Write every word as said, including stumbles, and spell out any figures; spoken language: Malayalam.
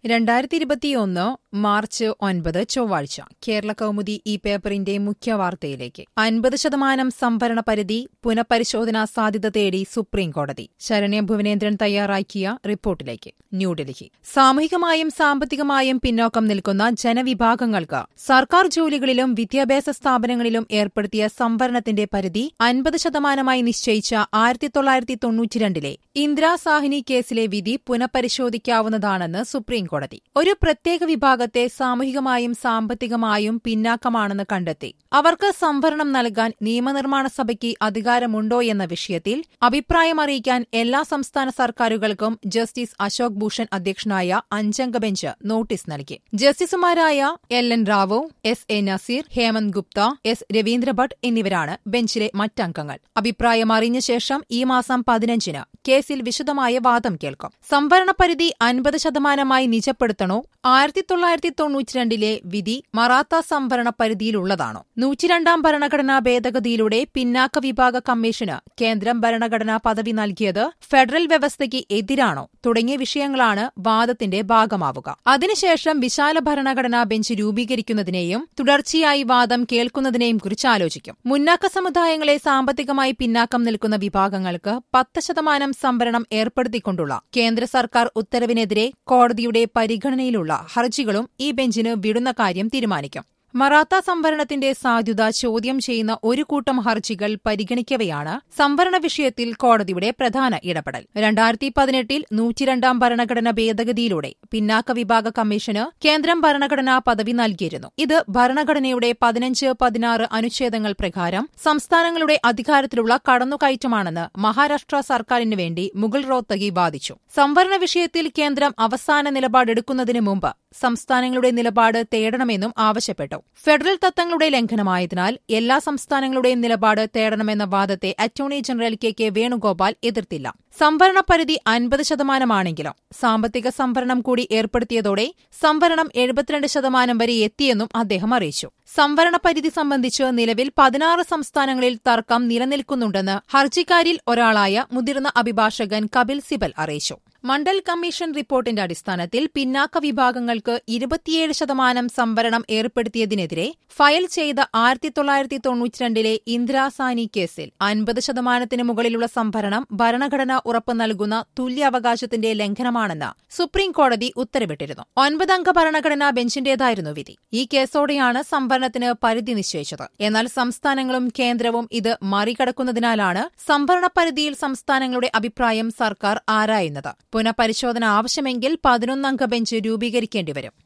രണ്ടായിരത്തി ഇരുപത്തിയൊന്ന് മാർച്ച് ഒൻപത് ചൊവ്വാഴ്ച കേരള കൗമുദി ഈ പേപ്പറിന്റെ മുഖ്യവാർത്തയിലേക്ക്. അൻപത് ശതമാനം സംവരണ പരിധി പുനഃപരിശോധനാ സാധ്യത തേടി സുപ്രീംകോടതി. ശരണ്യ ഭുവനേന്ദ്രൻ തയ്യാറാക്കിയ റിപ്പോർട്ടിലേക്ക്. ന്യൂഡൽഹി. സാമൂഹികമായും സാമ്പത്തികമായും പിന്നോക്കം നിൽക്കുന്ന ജനവിഭാഗങ്ങൾക്ക് സർക്കാർ ജോലികളിലും വിദ്യാഭ്യാസ സ്ഥാപനങ്ങളിലും ഏർപ്പെടുത്തിയ സംവരണത്തിന്റെ പരിധി അൻപത് ശതമാനമായി നിശ്ചയിച്ച ആയിരത്തി തൊള്ളായിരത്തി തൊണ്ണൂറ്റിരണ്ടിലെ ഇന്ദിരാ സാഹ്നി കേസിലെ വിധി പുനഃപരിശോധിക്കാവുന്നതാണെന്ന് സുപ്രീംകോടതി. ഒരു പ്രത്യേക വിഭാഗത്തെ സാമൂഹികമായും സാമ്പത്തികമായും പിന്നാക്കമാണെന്ന് കണ്ടെത്തി അവർക്ക് സംവരണം നൽകാൻ നിയമനിർമ്മാണ സഭയ്ക്ക് അധികാരമുണ്ടോ എന്ന വിഷയത്തിൽ അഭിപ്രായമറിയിക്കാൻ എല്ലാ സംസ്ഥാന സർക്കാരുകൾക്കും ജസ്റ്റിസ് അശോക് ഭൂഷൺ അധ്യക്ഷനായ അഞ്ചംഗ ബെഞ്ച് നോട്ടീസ് നൽകി. ജസ്റ്റിസുമാരായ L N Rao, S A Nazeer, Hemant Gupta, S Ravindra Bhat എന്നിവരാണ് ബെഞ്ചിലെ മറ്റംഗങ്ങൾ. അഭിപ്രായം അറിഞ്ഞ ശേഷം ഈ മാസം പതിനഞ്ചിന് കേസിൽ വിശദമായ വാദം കേൾക്കും. സംവരണ പരിധി അൻപത് ശതമാനമായി നിജപ്പെടുത്തണോ? ആയിരത്തി തൊള്ളായിരത്തി തൊണ്ണൂറ്റിരണ്ടിലെ വിധി മറാത്ത സംവരണ പരിധിയിലുള്ളതാണോ? നൂറ്റിരണ്ടാം ഭരണഘടനാ ഭേദഗതിയിലൂടെ പിന്നാക്ക വിഭാഗ കമ്മീഷന് കേന്ദ്രം ഭരണഘടനാ പദവി നൽകിയത് ഫെഡറൽ വ്യവസ്ഥയ്ക്ക് എതിരാണോ? തുടങ്ങിയ വിഷയങ്ങളാണ് വാദത്തിന്റെ ഭാഗമാവുക. അതിനുശേഷം വിശാല ഭരണഘടനാ ബെഞ്ച് രൂപീകരിക്കുന്നതിനെയും തുടർച്ചയായി വാദം കേൾക്കുന്നതിനെയും കുറിച്ച് ആലോചിക്കും. മുന്നാക്ക സമുദായങ്ങളെ സാമ്പത്തികമായി പിന്നാക്കം നിൽക്കുന്ന വിഭാഗങ്ങൾക്ക് പത്ത് ശതമാനം സംവരണം ഏർപ്പെടുത്തിക്കൊണ്ടുള്ള കേന്ദ്ര സർക്കാർ ഉത്തരവിനെതിരെ കോടതിയുടെ പരിഗണനയിലുള്ള ഹർജികളും ഈ ബെഞ്ചിന് വിടുന്ന കാര്യം തീരുമാനിക്കും. മറാത്ത സംവരണത്തിന്റെ സാധ്യത ചോദ്യം ചെയ്യുന്ന ഒരു കൂട്ടം ഹർജികൾ പരിഗണിക്കവെയാണ് സംവരണ വിഷയത്തിൽ കോടതിയുടെ പ്രധാന ഇടപെടൽ. രണ്ടായിരത്തി പതിനെട്ടിൽ നൂറ്റിരണ്ടാം ഭരണഘടന ഭേദഗതിയിലൂടെ പിന്നാക്ക വിഭാഗ കമ്മീഷന് കേന്ദ്രം ഭരണഘടനാ പദവി നൽകിയിരുന്നു. ഇത് ഭരണഘടനയുടെ പതിനഞ്ച് പതിനാറ് അനുച്ഛേദങ്ങൾ പ്രകാരം സംസ്ഥാനങ്ങളുടെ അധികാരത്തിലുള്ള കടന്നുകയറ്റമാണെന്ന് മഹാരാഷ്ട്ര സർക്കാരിന് വേണ്ടി മുകുൾ റോത്തഗി വാദിച്ചു. സംവരണ വിഷയത്തിൽ കേന്ദ്രം അവസാന നിലപാടെടുക്കുന്നതിന് മുമ്പ് സംസ്ഥാനങ്ങളുടെ നിലപാട് തേടണമെന്നും ആവശ്യപ്പെട്ടു. ഫെഡറൽ തത്വങ്ങളുടെ ലംഘനമായതിനാൽ എല്ലാ സംസ്ഥാനങ്ങളുടെയും നിലപാട് തേടണമെന്ന വാദത്തെ attorney general K K Venugopal എതിർത്തില്ല. സംവരണ പരിധി അൻപത് ശതമാനമാണെങ്കിലും സാമ്പത്തിക സംവരണം കൂടി ഏർപ്പെടുത്തിയതോടെ സംവരണം എഴുപത്തിരണ്ട് ശതമാനം വരെ എത്തിയെന്നും അദ്ദേഹം അറിയിച്ചു. സംവരണ പരിധി സംബന്ധിച്ച് നിലവിൽ പതിനാറ് സംസ്ഥാനങ്ങളിൽ തർക്കം നിലനിൽക്കുന്നുണ്ടെന്ന് ഹർജിക്കാരിൽ ഒരാളായ മുതിർന്ന അഭിഭാഷകൻ കപിൽ സിബൽ അറിയിച്ചു. മണ്ഡൽ കമ്മീഷൻ റിപ്പോർട്ടിന്റെ അടിസ്ഥാനത്തിൽ പിന്നാക്ക വിഭാഗങ്ങൾക്ക് ഇരുപത്തിയേഴ് ശതമാനം സംവരണം ഏർപ്പെടുത്തിയതിനെതിരെ ഫയൽ ചെയ്ത ആയിരത്തി തൊള്ളായിരത്തി തൊണ്ണൂറ്റിരണ്ടിലെ ഇന്ദിരാ സാഹ്നി കേസിൽ അൻപത് ശതമാനത്തിന് മുകളിലുള്ള സംവരണം ഭരണഘടന ഉറപ്പ് നൽകുന്ന തുല്യാവകാശത്തിന്റെ ലംഘനമാണെന്ന് സുപ്രീംകോടതി ഉത്തരവിട്ടിരുന്നു. ഒൻപതംഗ ഭരണഘടനാ ബെഞ്ചിന്റേതായിരുന്നു വിധി. ഈ കേസോടെയാണ് സംവരണത്തിന് പരിധി നിശ്ചയിച്ചത്. എന്നാൽ സംസ്ഥാനങ്ങളും കേന്ദ്രവും ഇത് മറികടക്കുന്നതിനാലാണ് സംവരണ പരിധിയിൽ സംസ്ഥാനങ്ങളുടെ അഭിപ്രായം സർക്കാർ ആരായുന്നത്. പുനഃപരിശോധന ആവശ്യമെങ്കിൽ പതിനൊന്നംഗ ബെഞ്ച് രൂപീകരിക്കേണ്ടിവരും.